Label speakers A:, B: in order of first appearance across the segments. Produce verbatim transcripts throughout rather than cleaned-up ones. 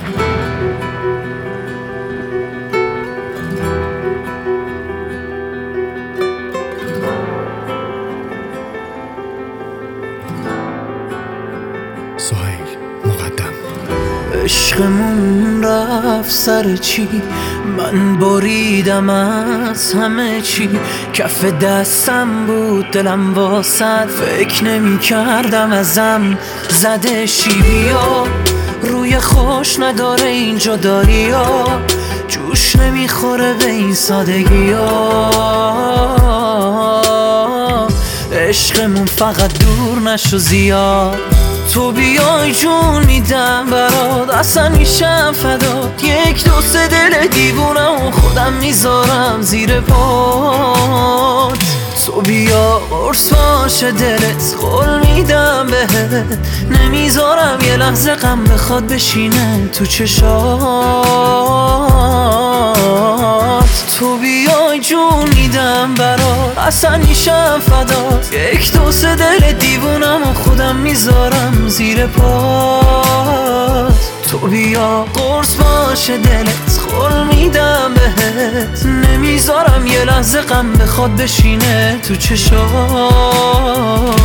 A: سهیل مقدم.
B: عشقمون رفت سر چی، من بریدم از همه چی. کف دستم بود دلم واسد، فکر نمی کردم ازم زده شی. بیا روی خوش نداره این جدایی ها، جوش نمیخوره به این سادگی ها. عشقمون فقط دور نشو زیاد، تو بیای جون میدم برات، اصلا میشم فدات. یک دو سه دل دیوونم خودم میذارم زیر پات. تو بیا قرص باشه دلت، قول میدم بهت نمیذارم یه لحظه غم بخواد بشینه تو چشات. تو بیای جون میدم برات، اصلا میشم فدات. یک دو سه دل دیوونم و خودم میذارم زیر پات. تو بیا قرص باشه دلت، قول میدم بهت نمیذارم یه لحظه غم بخواد بشینه تو چشات.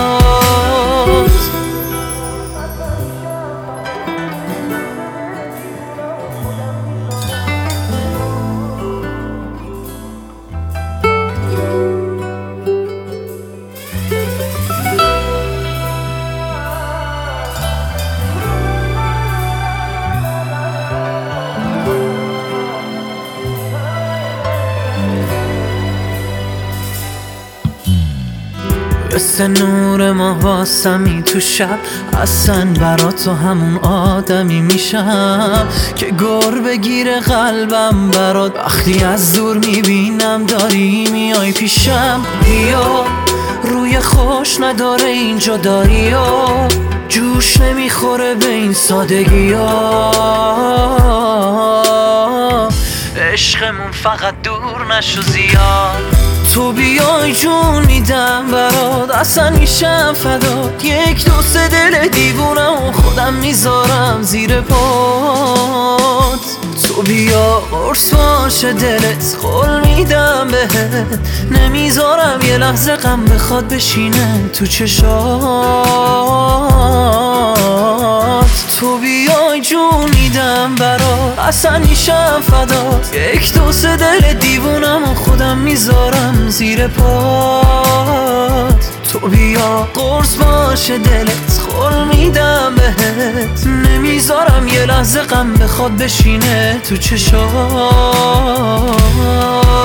B: مثل نور ما واسمی تو شب، اصلا برا تو همون آدمی میشم که گر بگیره قلبم برات. وقتی از دور میبینم داری میای پیشم، بیا روی خوش نداره این جدایی ها، جوش نمیخوره به این سادگی ها. عشقمون فقط دور نشو زیاد، تو بیای جون میدم برات، اصلا میشم فدات. یک دو سه دل دیوونم خودم میذارم زیر پات. تو بیا قرص باشه دلت، قول میدم بهت نمیذارم یه لحظه غم بخواد بشینه تو چشات. تو بیای جون میدم برات، اصلا میشم فدات. یک دو سه دل دیوونم خودم میذارم زیر پات. تو بیا قرص باشه دلت، قول میدم بهت نمیذارم یه لحظه غم بخواد بشینه تو چشات.